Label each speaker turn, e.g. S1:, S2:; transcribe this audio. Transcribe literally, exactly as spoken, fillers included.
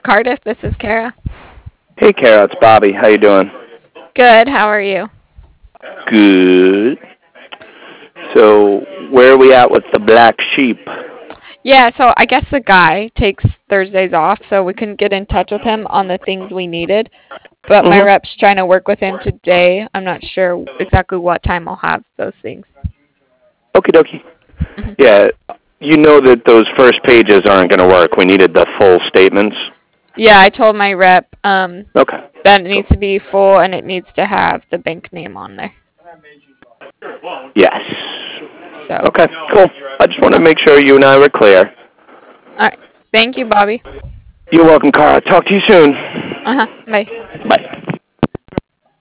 S1: Cardiff. This is Kara.
S2: Hey, Kara, it's Bobby. How you doing?
S1: Good. How are you?
S2: Good. So, where are we at with the black sheep?
S1: Yeah, so I guess the guy takes Thursdays off, so we couldn't get in touch with him on the things we needed. But my
S2: Mm-hmm.
S1: rep's trying to work with him today. I'm not sure exactly what time I'll have those things.
S2: Okie dokie.
S1: Mhm.
S2: Yeah, you know that those first pages aren't going to work. We needed the full statements.
S1: Yeah, I told my rep um,
S2: Okay.
S1: that it
S2: Cool.
S1: needs to be full and it needs to have the bank name on there.
S2: Yes.
S1: So,
S2: Okay, cool. I just want to
S1: uh,
S2: make sure you and I were clear.
S1: all right. Thank you, Bobby.
S2: You're welcome, Kara. Talk to you soon.
S1: Uh huh. Bye.
S2: Bye.